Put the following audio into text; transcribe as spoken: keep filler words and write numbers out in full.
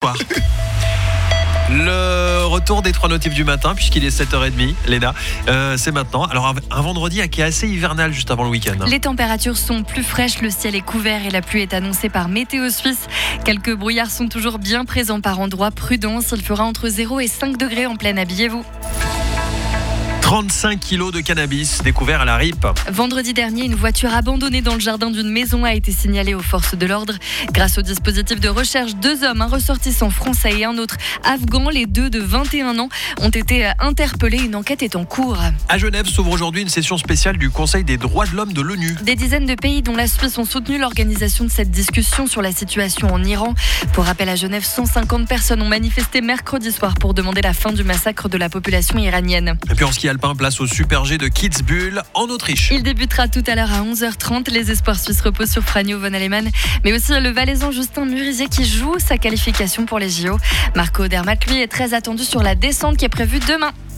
soir. Le retour des trois notifs du matin, puisqu'il est sept heures trente, Léna, euh, c'est maintenant. Alors un, un vendredi qui est assez hivernal juste avant le week-end. Les températures sont plus fraîches, le ciel est couvert et la pluie est annoncée par Météo Suisse. Quelques brouillards sont toujours bien présents par endroits. Prudence, il fera entre zéro et cinq degrés en pleine, habillez-vous. trente-cinq kilos de cannabis découvert à la R I P. Vendredi dernier, une voiture abandonnée dans le jardin d'une maison a été signalée aux forces de l'ordre. Grâce au dispositif de recherche, deux hommes, un ressortissant français et un autre afghan, les deux de vingt et un ans, ont été interpellés. Une enquête est en cours. À Genève s'ouvre aujourd'hui une session spéciale du Conseil des droits de l'homme de l'ONU. Des dizaines de pays, dont la Suisse, ont soutenu l'organisation de cette discussion sur la situation en Iran. Pour rappel, à Genève, cent cinquante personnes ont manifesté mercredi soir pour demander la fin du massacre de la population iranienne. Et puis en ski alpin, place au Super G de Kitzbühel en Autriche. Il débutera tout à l'heure à onze heures trente. Les espoirs suisses reposent sur Franjo von Alemann, mais aussi le Valaisan Justin Murisier qui joue sa qualification pour les J O. Marco Odermatt, lui, est très attendu sur la descente qui est prévue demain.